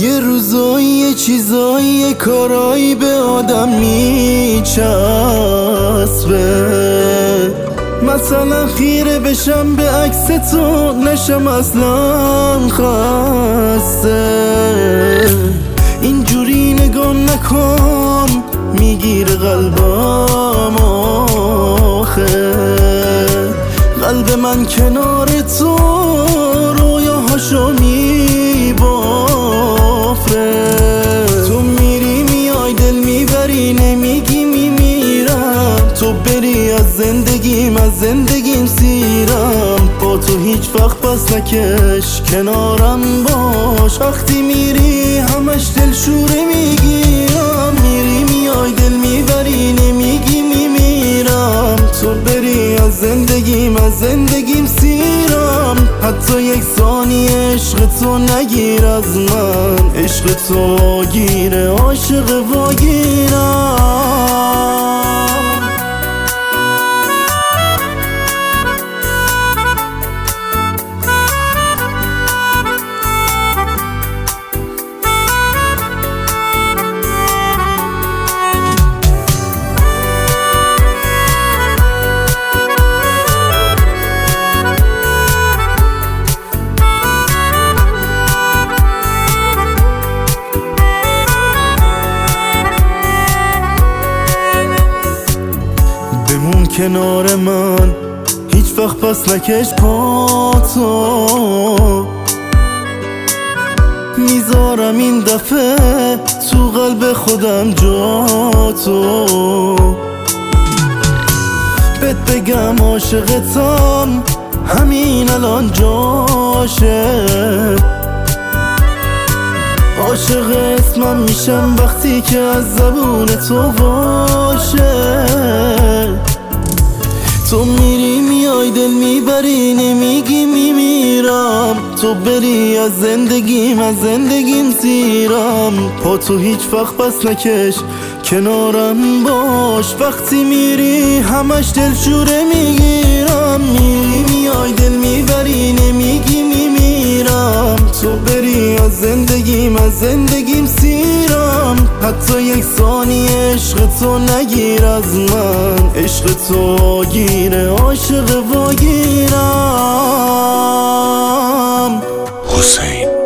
یه روزایی یه چیزایی یه کارایی به آدم میچسبه، مثلا خیره بشم به عکس تو نشم اصلا خسته. اینجوری نگاه نکن میگیره قلبم آخه، قلب من کنار تو رویاهاشو میبافه. تو میری میای دل میبری نمیگی میمیرم، تو بری از زندگیم سیرم. با تو هیچ وقت پس نکش کنارم باش، وقتی میری همش دلشوره میگیرم. میری میای دل میبری نمیگی میمیرم، تو بری از زندگیم سیرم. حتی یک ثانیه عشق تو نگیر از من، عشق تو واگیره عاشق واگیرم. بمون کنار من هیچ وقت پس نکش پاتو، میذارم این دفعه تو قلب خودم جاتو. بهت بگم عاشقتم همین الان جاشه، عاشق اسمم میشم وقتی که از زبون تو باشه. تو میری میای دل میبری نمیگی میمیرم، تو بری از زندگیم سیرم. پا تو هیچ وقت پس نکش کنارم باش، وقتی میری همش دلشوره میگیرم. میری میای دل میبری نمیگی میمیرم، تو بری از زندگیم سیرم. حتی یک ثانیه عشق تو نگیر از من، عشق تو واگیره عاشق واگیرم. حسین